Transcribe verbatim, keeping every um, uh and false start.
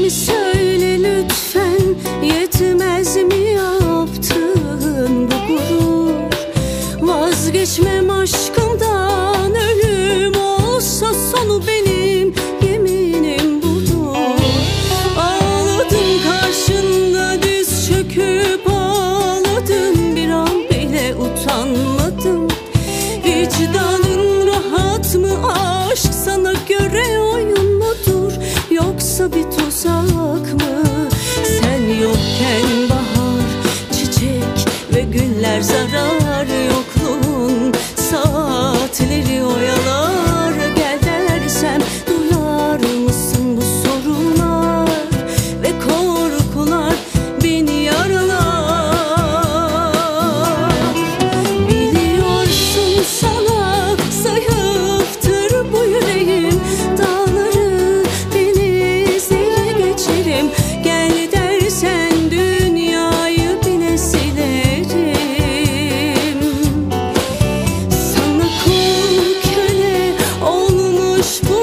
mi söyle lütfen, yetmez mi yaptığın bu gurur? Vazgeçmem aşkımdan, ölüm olsa sonu benim, yeminim budur. Ağladım karşında diz çöküp ağladım, bir an bile utanmadım. Vicdanın rahat mı, aşk sana göre oyun mudur, yoksa bir tuzak mı? Sen yokken bahar, çiçek ve güller zarar, yokluğun saatleri oyalar. Gel dersem duyar mısın bu sorunlar ve korkular beni yaralar. Biliyorsun salak, zayıftır bu yüreğim, dağları denizleri geçerim. Gel dersen dünyayı bile silerim. Sana kul köle olmuş bu